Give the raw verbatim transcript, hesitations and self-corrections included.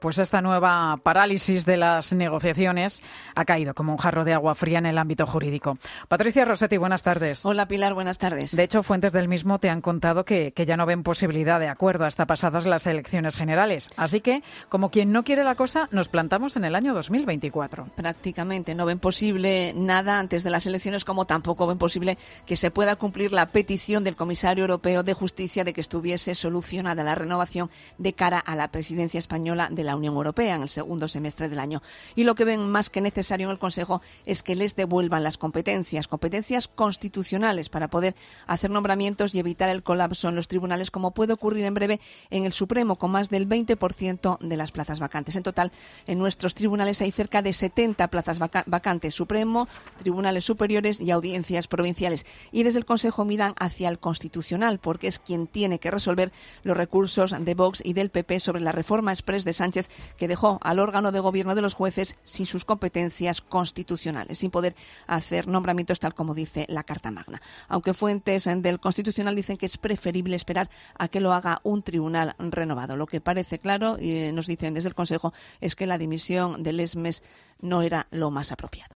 Pues esta nueva parálisis de las negociaciones ha caído como un jarro de agua fría en el ámbito jurídico. Patricia Rossetti, buenas tardes. Hola Pilar, buenas tardes. De hecho, fuentes del mismo te han contado que, que ya no ven posibilidad de acuerdo hasta pasadas las elecciones generales. Así que, como quien no quiere la cosa, nos plantamos en el año dos mil veinticuatro. Prácticamente no ven posible nada antes de las elecciones, como tampoco ven posible que se pueda cumplir la petición del comisario europeo de Justicia de que estuviese solucionada la renovación de cara a la presidencia española de la Unión Europea en el segundo semestre del año. Y lo que ven más que necesario en el Consejo es que les devuelvan las competencias, competencias constitucionales para poder hacer nombramientos y evitar el colapso en los tribunales, como puede ocurrir en breve en el Supremo, con más del veinte por ciento de las plazas vacantes. En total, en nuestros tribunales hay cerca de setenta plazas vaca- vacantes, Supremo, tribunales superiores y audiencias provinciales. Y desde el Consejo miran hacia el Constitucional, porque es quien tiene que resolver los recursos de Vox y del P P sobre la reforma exprés de Sánchez, que dejó al órgano de gobierno de los jueces sin sus competencias constitucionales, sin poder hacer nombramientos tal como dice la Carta Magna. Aunque fuentes del Constitucional dicen que es preferible esperar a que lo haga un tribunal renovado. Lo que parece claro, y nos dicen desde el Consejo, es que la dimisión del Esmes no era lo más apropiado.